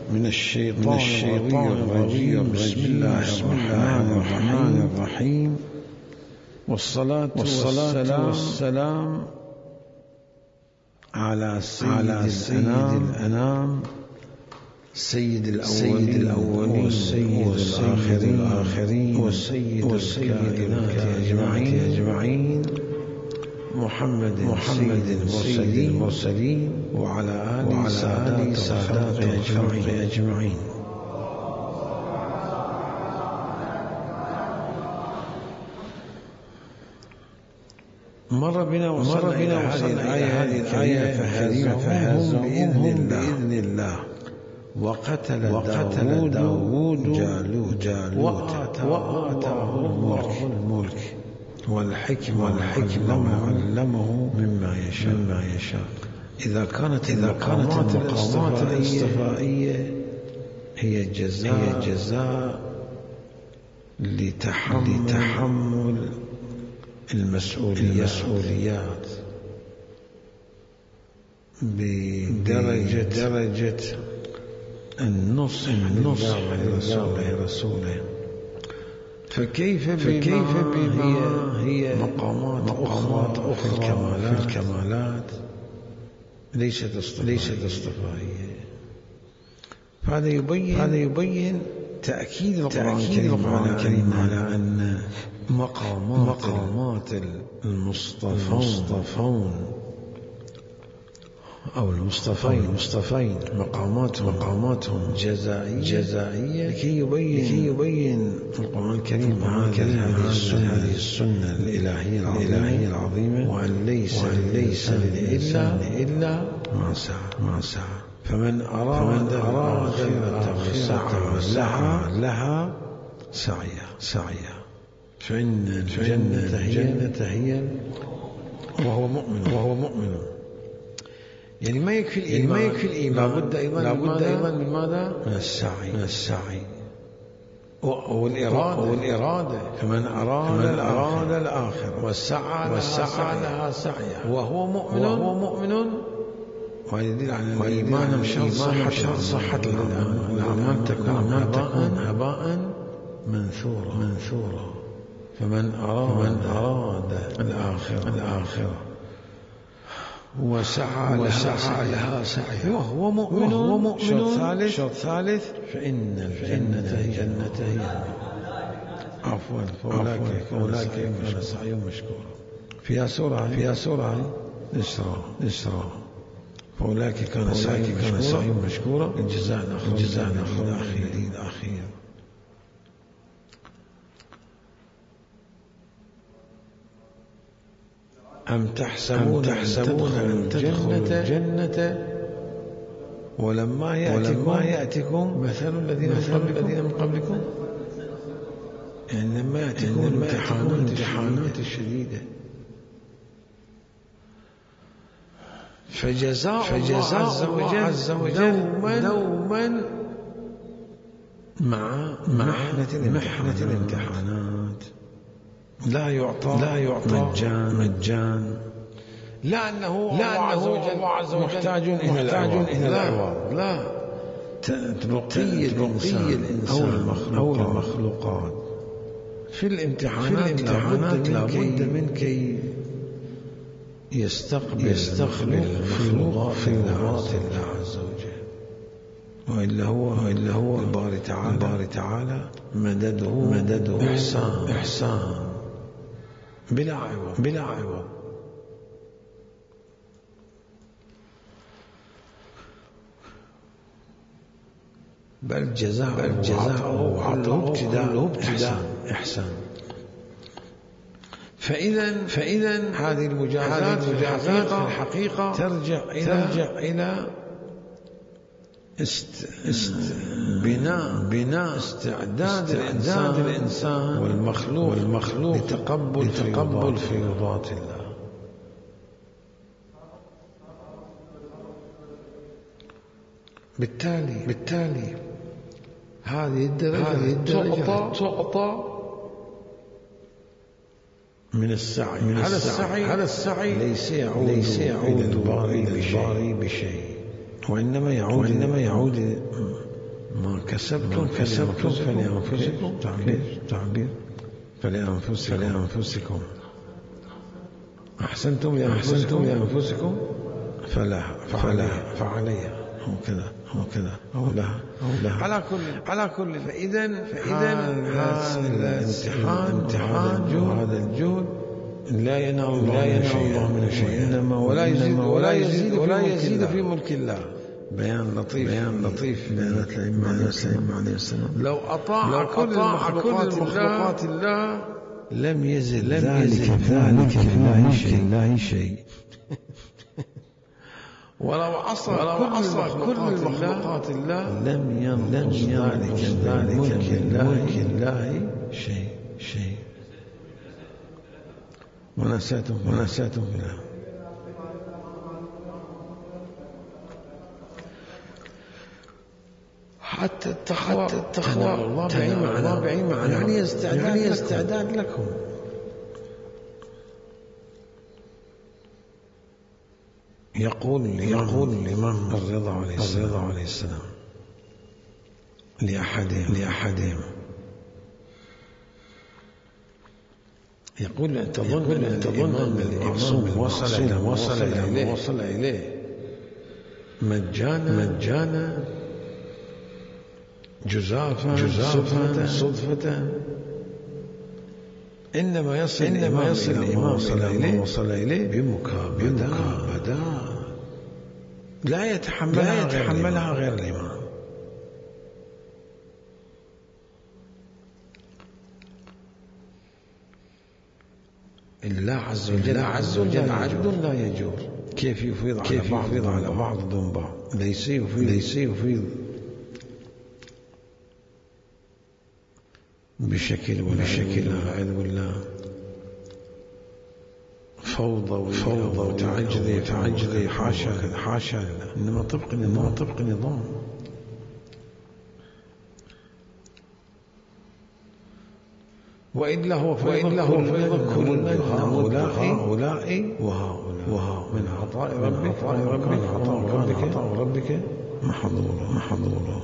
من الشيطان الرجيم. بسم الله الرحمن الرحيم. والصلاة والسلام على سيد الأنام، سيد الأولين والسيد الآخرين والسيد الكائنات أجمعين، محمد سيد المرسلين وعلى آله سادات الخلق أجمعين. مر بنا وصلنا إلى هذه الآية فهزموهم بإذن الله وقتل داود جالوت وآتاه الملك والحكمة وعلمه مما يشاء. إذا كانت المقامات الاصطفائية هي جزاء لتحمل المسؤوليات بدرجة النصح لرسوله، فكيف بما هي مقامات أخرى في الكمالات ليست اصطفائية. فهذا يبين تأكيد القرآن الكريم على أن مقامات المصطفون أو المصطفين مقاماتهم جزائية لكي يبين القرآن الكريم هذه السنة الإلهية العظيمة، وأن ليس للإنسان إلا ما سعى. فمن أراد الآخرة وسعى لها سعيها فإن الجنة هي وهو مؤمن. يعني ما يكفي الإيمان، لابد أيضا من ماذا؟ من السعي والإرادة. فمن أراد الآخرة وسعى لها سعيها وهو مؤمن، ويدل على الإيمان شرط صحة الأعمال تكون هباء منثورا. فمن أراد الآخرة وسعى لها سعيها وهو مؤمن. شرط ثالث فإن الجنة هي عفوا فأولئك كان سعيهم مشكورا. فيها سورة الإسراء. فأولئك كان سعيهم مشكورا. الجزاء الأخير. أم تحسبون أن تدخلوا الجنة ولما يأتكم مثل الذين من قبلكم. يعني لما يأتكم الامتحانات الشديدة، فجزاء الله عز وجل دوما مع محنة الامتحانات لا يعطى مجان، لا أنه الله عز وجل محتاج إلى العوض، لا، رقي الإنسان أو المخلوقات في الامتحانات لابد من كي يستقبل مخلوقات الله عز وجل، وإلا هو الباري تعالى مدده إحسان بلا عوض. بل جزاء وعطاء ابتداء إحسان. فإذا هذه المجازات في الحقيقة ترجع إلى بناء استعداد الإنسان والمخلوق لتقبل فيوضات الله. بالتالي هذه الدرجة تعطى من السعي. هذا السعي ليس يعود إلى الباري بشيء، وإنما يعود ما كسبتم فلأنفسكم. تعبير فلأنفسكم. أحسنتم لأنفسكم فعليها. هكذا على كل. فإذا الامتحان هذا الجهد لا ينال الله من شيء، إنما ولا يزيد في ملك الله. بيان لطيف بيانات الأئمة عليه السلام. لو أطاع كل المخلوقات الله لم يزل ذلك في الله شيء. ولو عصى كل المخلوقات الله لم ينقص ذلك من ملك الله شيء. ونساتم بالله. حتى التقوى الله بعيد معنا، يعني استعداد لكم. يقول الإمام الرضا عليه السلام لأحدهم يقول تظن أن الإمام وصل إليه مجانا جزافا صدفة. إنما يصل الإمام وصل إليه بمكابدة لا يتحملها غير الإمام. الله عز وجل عدل لا يجور. كيف يفيض على بعض دون بعض. ليس يفيض بشكل والعياذ بالله فوضى وتعجلي حاشا لله. إنما طبق نظام. وإلا هو فيض كل هؤلاء وهؤلاء من عطاء ربك محظورا.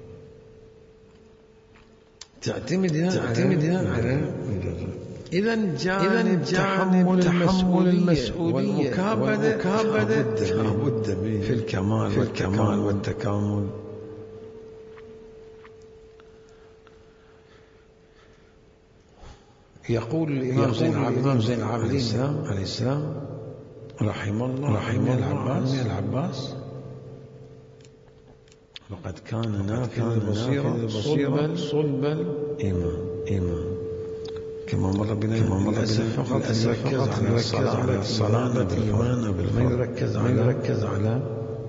تعتمد على إذا جانب تحمل المسؤولية والمكابدة لابد في الكمال والتكامل. يقول الإمام زين العابدين عليه السلام رحمه الله العباس: لقد كان نافذ البصيرة صلب الإيمان. كما مر بنا للأسف فقط نركز على الصلاة بالإيمان ما يركز على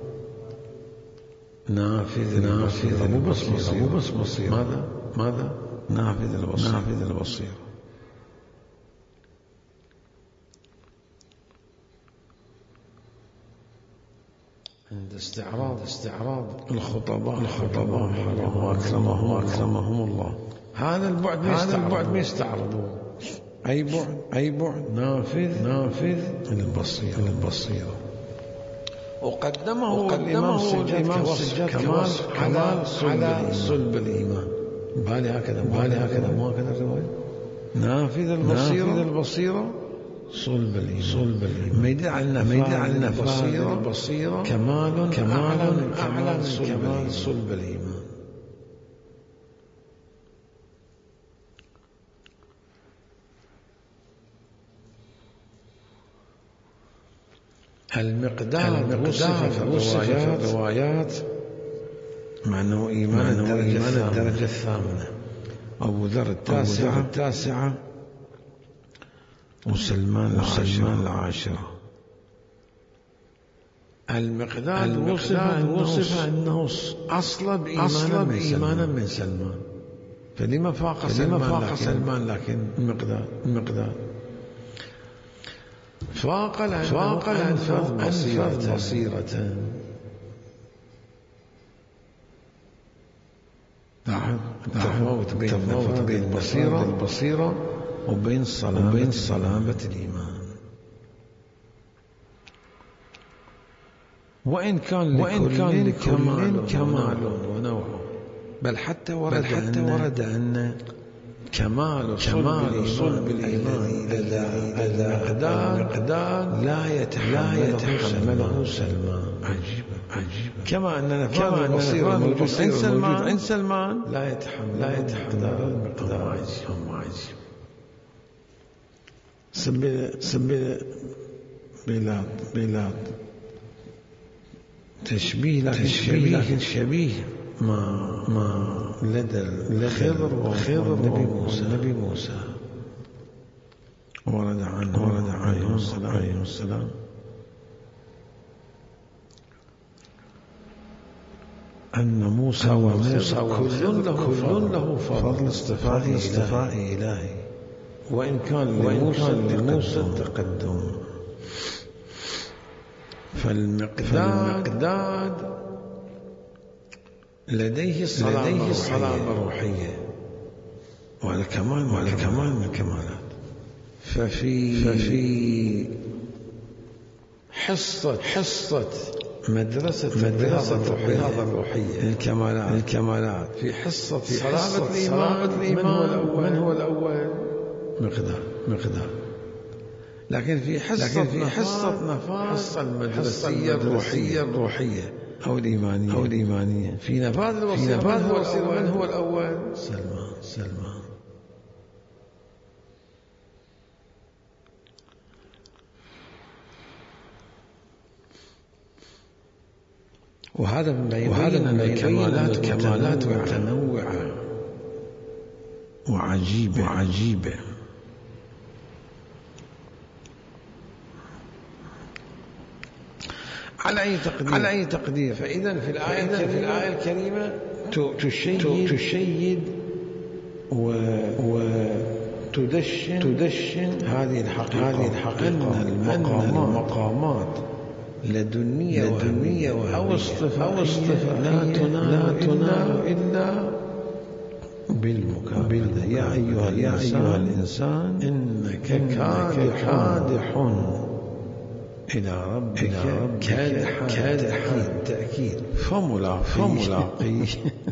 نافذ مو بس بصيرة. ماذا؟ نافذ البصيرة. عند استعراض الخطباء أكرمهم الله هذا البعد ما يستعرضون. أي بعد نافذ البصيرة. وقدمه الإمام السجاد كوصف على صلب الإيمان. بالي هكذا مو هكذا الرواية. نافذ البصيرة صلب الإيمان. ما يدل على البصيرة كمال أعلى صلب الإيمان. المقداد وصف في الروايات مع أنه إيمان الدرجة الثامنة. أبو ذر التاسعة وسلمان العاشرة. المقداد وصف أنه أصلب إيمانا من سلمان. فلما فاق سلمان لكن المقداد فاق الأنفذ بصيرة. تفاوت بين البصيرة وبين صلابة الإيمان. وإن كان لكل كمال ونوع. بل حتى ورد أن كمال صلب الإيمان المقدار لا يتحمله سلمان. عجيبة. كما أن نفاذ البصير الموجود عند سلمان لا يتحمل المقدار. عجيب. سبيل بلاد تشبيه لكن شبيه ما لدى الخضر والنبي موسى ورد عنه عليه السلام أن موسى كل له فضل اصطفاء إلهي، وإن كان لموسى التقدم. فالمقداد لديه الصلابة الروحية وعلى كمال من الكمالات. ففي حصة مدرسة الروحية الكمالات في حصة صلابة الإيمان من هو الأول؟ مقدار. لكن في حصة نفاذ المدرسية الروحية أو الإيمانية في نفاذ الوصية من هو الأول؟ سلمان. وهذا من الكمالات متنوعة وعجيبة. على أي تقدير. فإذا في الآية الكريمة تشيد وتدشن هذه الحقيقة أن المقامات لدنية أو اصطفائية لا تنال إلا بالمكابدة. يا أيها الإنسان إنك كادح إلى ربك كادحا. تأكيد فملاقيه.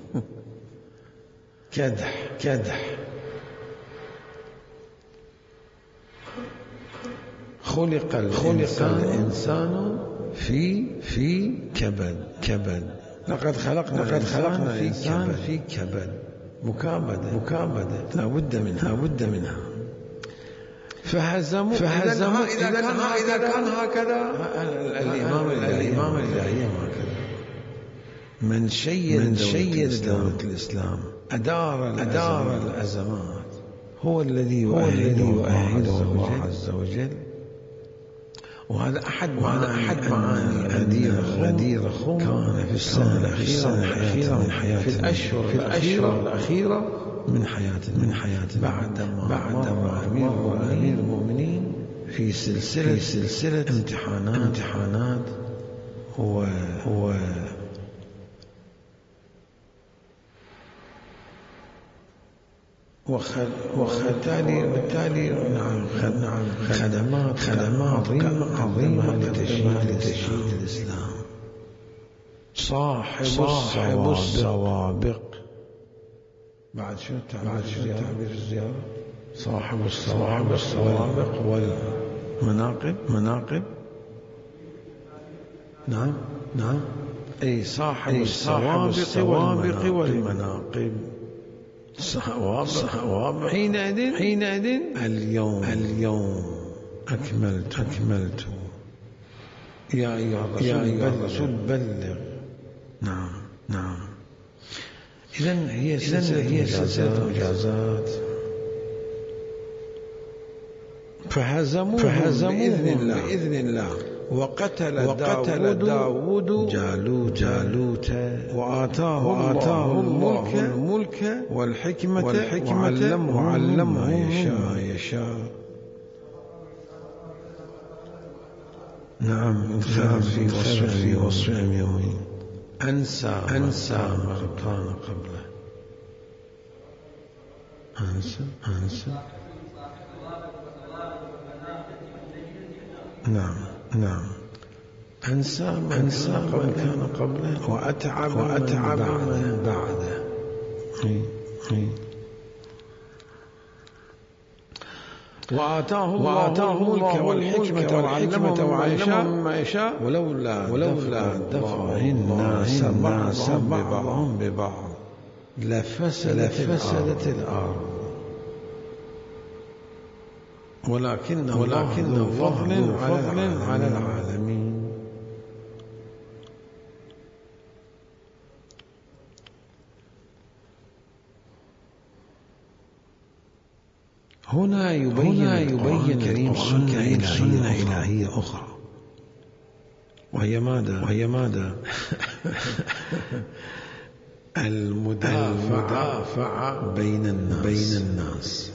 كدح. خلق الإنسان في كبد. لقد خلقنا الإنسان في كبد. مكابدة لا بد منها. فهزموا إذا كان هكذا الإمام الإلهي هكذا من شيد دولة الإسلام أدار الأزمات هو الذي يؤهله الله عز وجل. وهذا أحد معاني غدير كان في السنة الأخيرة من حياته، في الأشهر الأخيرة من حياته بعدما أمير المؤمنين في سلسلة امتحانات وبالتالي خدمات عظيمة لتشييد الإسلام. صاحب السوابق. بعد شو تعبير الزيارة؟ صاحب السوابق والمناقب. نعم أي صاحب السوابق والمناقب. صواب حينئذ اليوم أكملت يا أيها الرسول بلغ. نعم. إذن هي سلسلة مجازات. فهزموا بإذن الله. وقتل داود جالوت وآتاه الملك والحكمة وعلمه ما يشاء. نعم في وصفهم يومين. أنسى ما كان قبله. أنسى. نعم أنسى ما كان قبله وأتعب من بعده. وآتاه الله الملك والحكمة وعلمه مما يشاء ولولا دفع الناس بعضهم ببعض لفسدت الأرض ولكن الله فضل على العالمين. هنا يبين الكريم سنة إلهية أخرى، وهي ماذا؟ المدافعة بين الناس.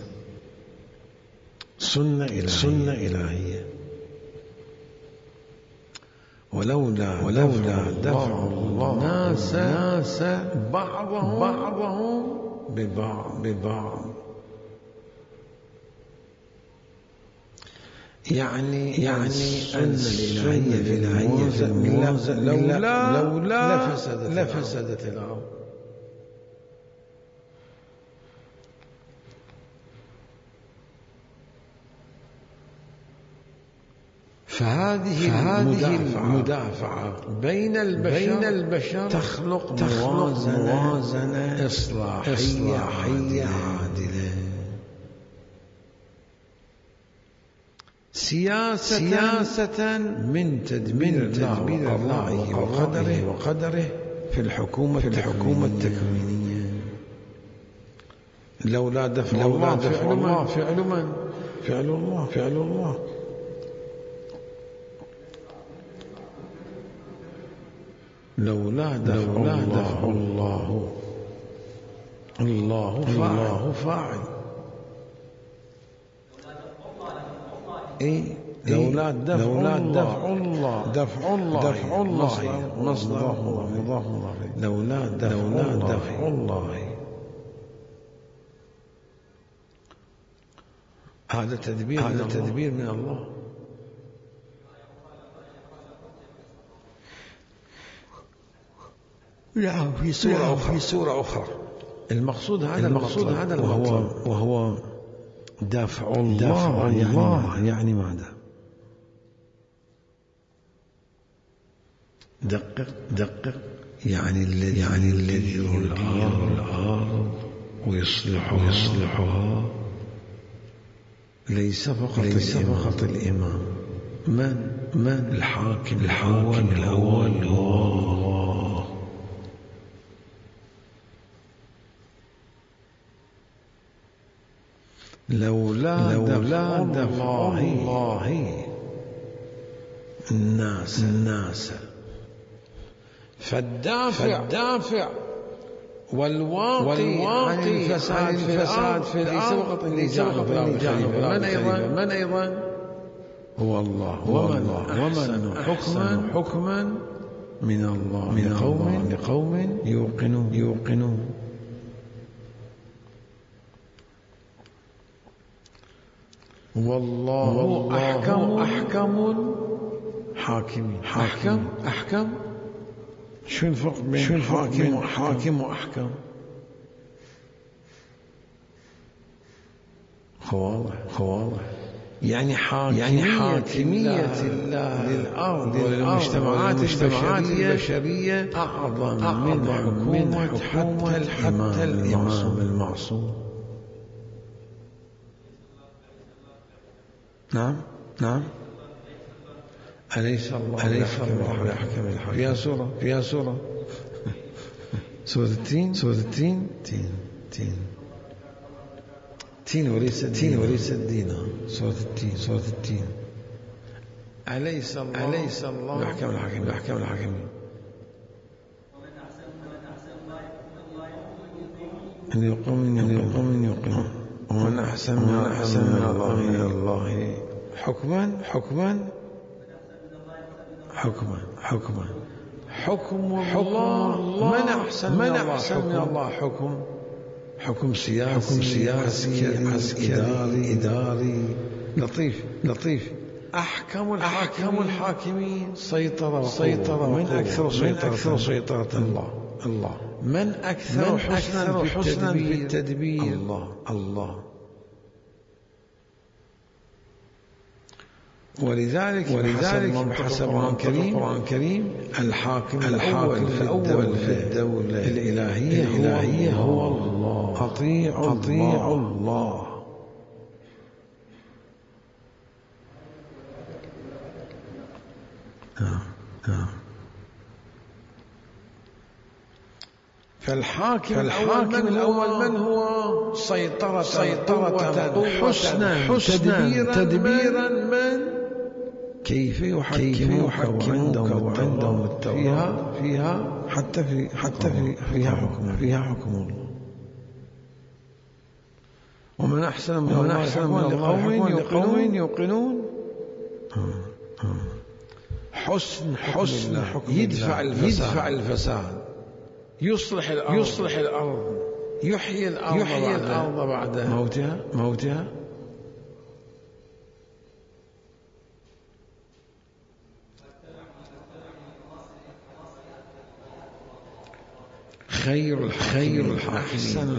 سنة إلهية. ولولا دفع الله الناس بعضهم ببعض يعني أن الإلهية في الموازنة لولا لفسدت الأرض. فهذه المدافعة بين البشر تخلق موازنة إصلاحية عادلة. سياسة من تدبير الله وقدره في الحكومة التكوينية. لولا دفع الله فعل الله. لولا دفع الله فاعل. لولا دفع الله مصدر مضاف. لولا دفع الله. هذا تدبير من الله. نعم، في سورة أخرى المقصود هذا وهو دافع الله يعني ماذا؟ دقق يعني الذي يدير الأرض ويصلحها ليس فقط الإمام. من الحاكم الأول هو الله. لولا دفع الله الناس فالدافع والواقي عن الفساد في الأرض ليس فقط من أيضا هو الله. ومن حكما من الله لقوم يوقنون. والله أحكم حاكمين. أحكم شو الفرق بين حاكم وأحكم؟ واضح. يعني حاكمية الله للأرض وللمجتمعات البشرية أعظم من حتى الإمام المعصوم. نعم. أليس الله بأحكم الحاكمين؟ فيها سورة التين. تين وليس الدين. سورة التين. أليس الله بأحكم الحاكمين؟ أن يقوم يوقنون. ومن أحسن من الله حكما. حكم الله. من أحسن من الله حكم سياسي إداري لطيف. أحكم الحاكمين سيطرة من أكثر سيطرة الله. من أكثر حسنا في التدبير الله. ولذلك بحسب القرآن الكريم الحاكم الأول في الدولة الإلهية هو الله. أطيعوا الله. فالحاكم الأول من هو؟ سيطرة حسنا تدبيرا من كيف يحكموك وعندهم التوراة فيها حكم الله. ومن أحسن من الله لقوم يوقنون. حسن حكم يدفع الفساد، يصلح الأرض، يحيي الأرض بعد موتها. خير أحسن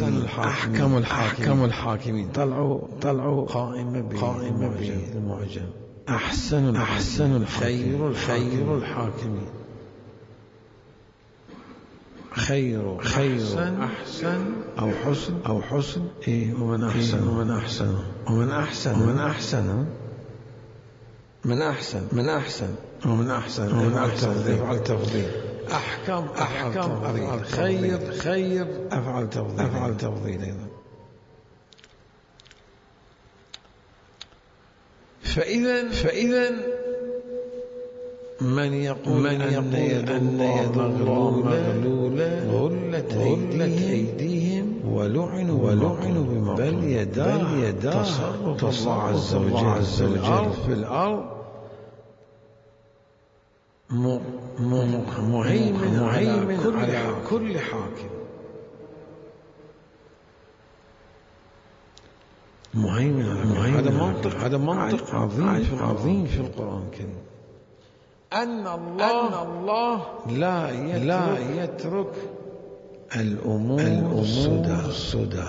أحكم الحاكمين. طلعوا قائمة بالمعجم. أحسن خير الحاكمين. خير أحسن أو حسن إيه. ومن أحسن أفعل تفضيل. أحكم خير أفعل تفضيل أيضا. فإذا من يقول أن يد مغلولة غلت أيديهم ولعنوا بما بل يداه تصرف الله عز وجل في الأرض مهيمن على كل حاكم. هذا منطق عظيم في القرآن الكريم. أن الله لا يترك الأمور السدى.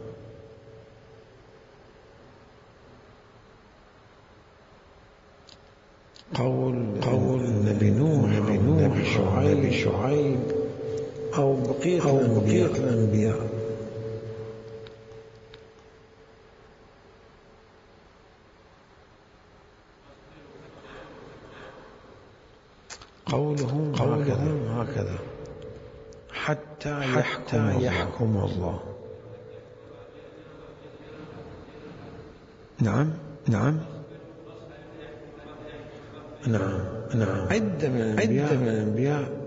قول نبي نوح شعيب أو بقية الأنبياء. قولهم هكذا حتى يحكم الله. نعم عدة من الأنبياء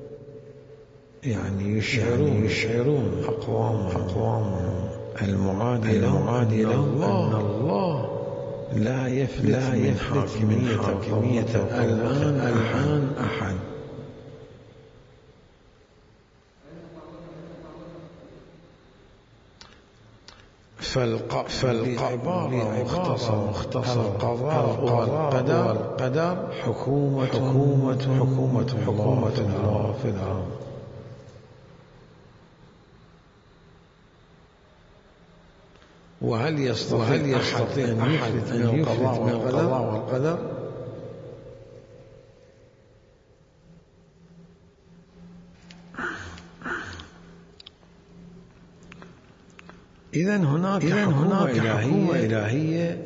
يعني يشعرون أقوامهم المعادي له أن الله لا يفلت من حاكمية الآن أحد. فالعبارة مختصر القضاء والقدر حكومة الله في الأرض. وهل يستطيع أن يفلت من القضاء والقدر؟ إذن هناك حكومة إلهية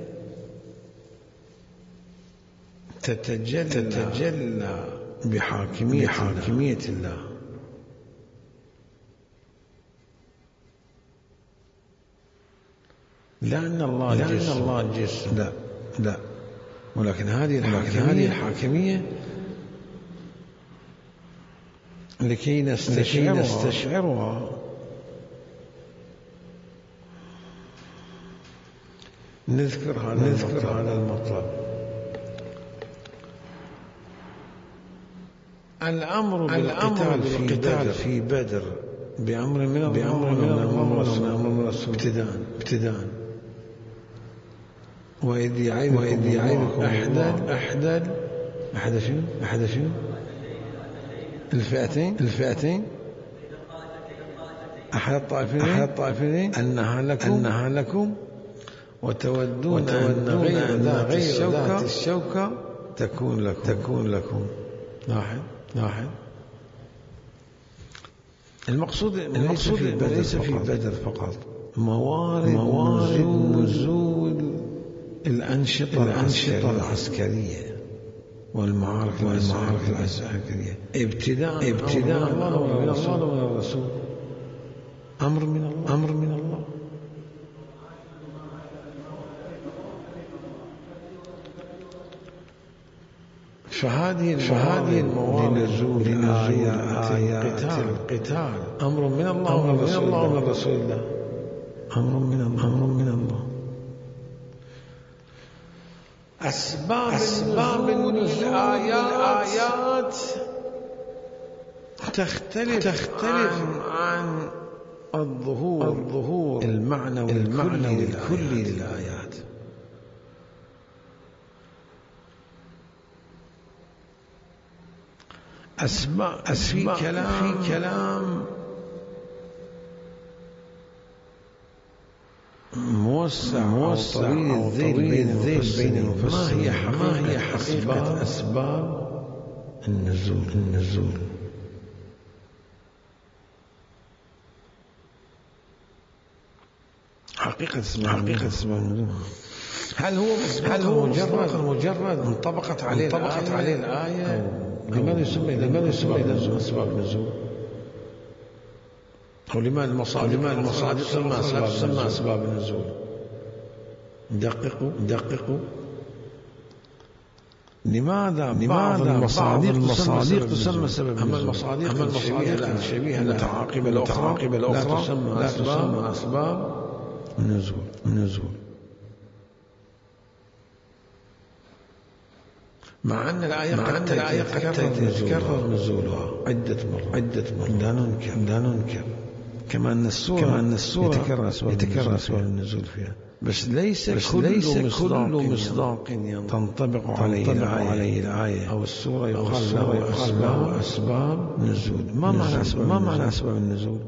تتجلى بحاكمية الله. لأن الله جسم لا ولكن هذه الحاكمية لكي نستشعرها نذكر هذا المطلب. الأمر بالقتال في بدر بأمر من الله ابتداء. وإذ يعيدكم أحد شنو الفئتين أحد الطائفين أنها لكم وتودون أن غير ذات الشوكة تكون لكم. لاحظ المقصود ليس في بدر فقط، موارد نزول الأنشطة العسكرية والمعارك العسكرية ابتداء من الله ومن الرسول، أمر من الله. فهذه المواضع لنزول آيات القتال أمر من الله ومن رسول الله، أمر من الله. أسباب نزول الآيات تختلف عن الظهور المعنوي الكلي للآيات. في كلام موسع طويل بين المفسرين. ما هي حقيقة أسباب النزول؟ حقيقة أسباب النزول، هل هو مجرد انطبقت عليه الآية؟ لماذا يسمى أسباب النزول؟ أو لماذا المصادر تسمى أسباب النزول؟ دققوا. لماذا بعض المصادر تسمى سبب النزول، أما المصادر الشبيهة المتعاقبة الأخرى لا تسمى أسباب النزول، مع أن الآية قد تتكرر نزولها عدة مرات. لا ننكر كما أن السورة يتكرر أسباب النزول فيها، بس ليس كل مصداق تنطبق عليه الآية أو السورة يقال له أسباب نزول. ما معنى أسباب النزول؟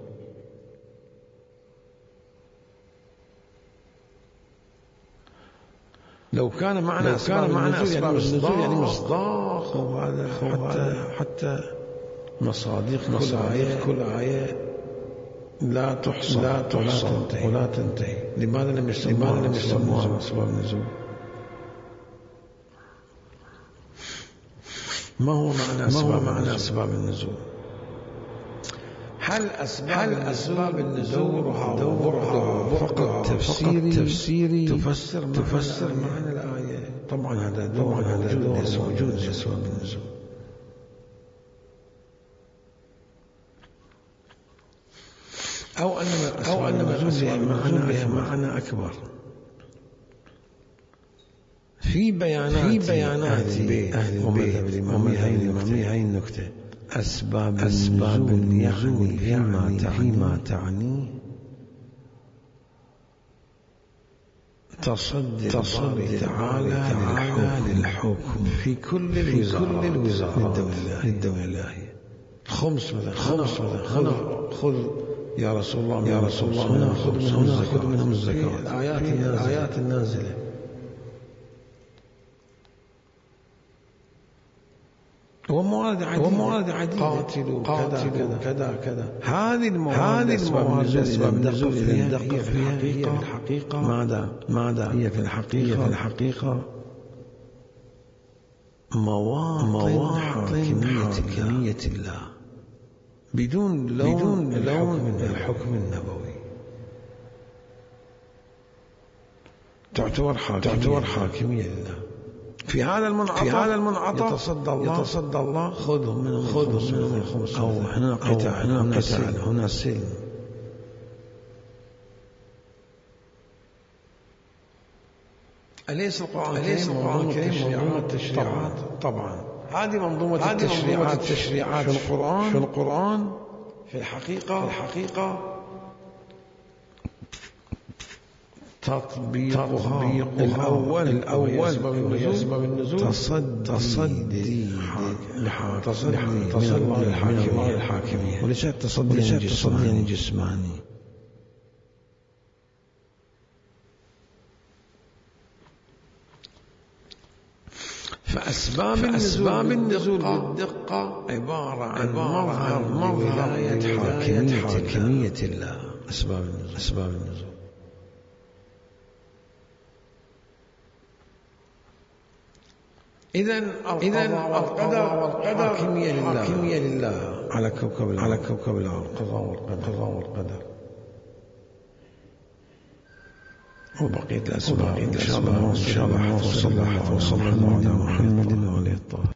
لو كان معنى أسباب النزول يعني مصداق، وهذا حتى مصادق كل آية لا تحصى ولا تنتهي. لماذا لم يسموها أسباب النزول؟ ما هو معنى أسباب النزول؟ هل أسباب النزول وبعدها فقط تفسيري تفسر معنى الآية؟ طبعا هذا دور وجود أسباب النزول. أو أن النزول معنى أكبر في بيانات أهل البيت ومن هاي النكتة. أسباب النزول فيما تعني تصدي تعالى للحكم في كل الوزارات للدولة الإلهية. خمس مثلا خذ يا رسول الله خذ منهم الزكاة. الآيات النازلة وموارد عديدة قاتلوا كذا. هذه الموارد أسباب النزول ندقق فيها هي في الحقيقة ماذا هي في الحقيقة مواطن حاكمية الله بدون لون الحكم النبوي. تعتبر حاكمية لله. في هذا المنعطف يتصدى الله خذهم منهم الخمس، أو هنا قتال هنا سلم. أليس القرآن الكريم منظومة تشريعات؟ طبعا هذه منظومة التشريعات في القرآن في الحقيقة تطبيقها الأول أسباب النزول تصدي الحاكمية، وليس تصدي جسماني. فأسباب النزول بالدقة عبارة عن مظهر ولاية حاكمية الله. أسباب النزول إذن القضاء والقدر حاكمية لله على كوكب الأرض. القضاء والقدر وبقية الأسباب إن شاء الله وصلى الله على محمد وعلى آله الطاهرين.